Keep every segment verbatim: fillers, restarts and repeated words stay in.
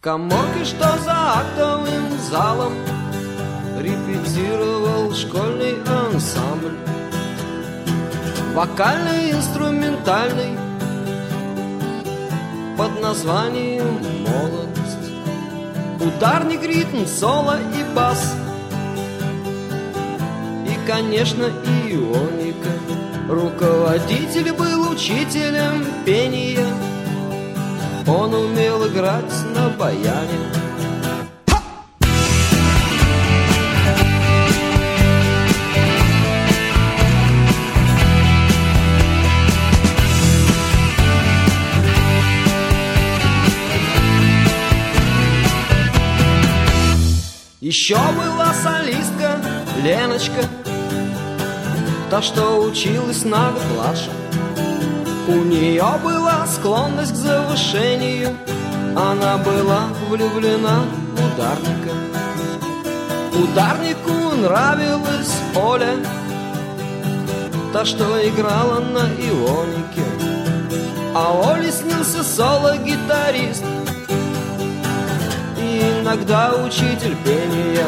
каморке, что за актовым залом репетировал школьный ансамбль. Вокальный, инструментальный, под названием «Молодость». Ударник, ритм, соло и бас. И, конечно, ионика. Руководитель был учителем пения. Он умел играть на баяне. Еще была солистка Леночка, та, что училась на год младше. У нее была склонность к завышению, она была влюблена в ударника. Ударнику нравилась Оля, та, что играла на ионике. А Оле снился соло-гитарист, иногда учитель пения.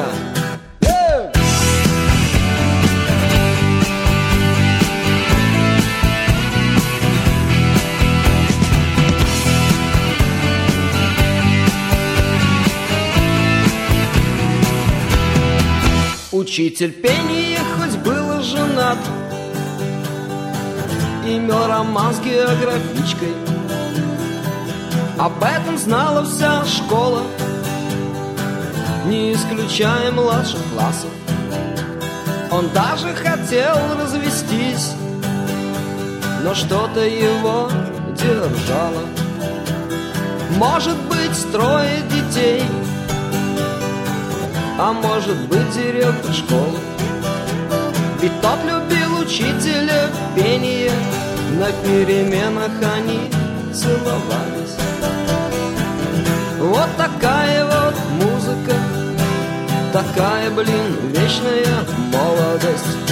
Учитель пения хоть был женат, имел роман с географичкой. Об этом знала вся школа, не исключая младших классов. Он даже хотел развестись, но что-то его держало. Может быть, трое детей, а может быть, директор школы. Ведь тот любил учителя пения, на переменах они целовались. Вот такая вот музыка, такая, блин, вечная молодость.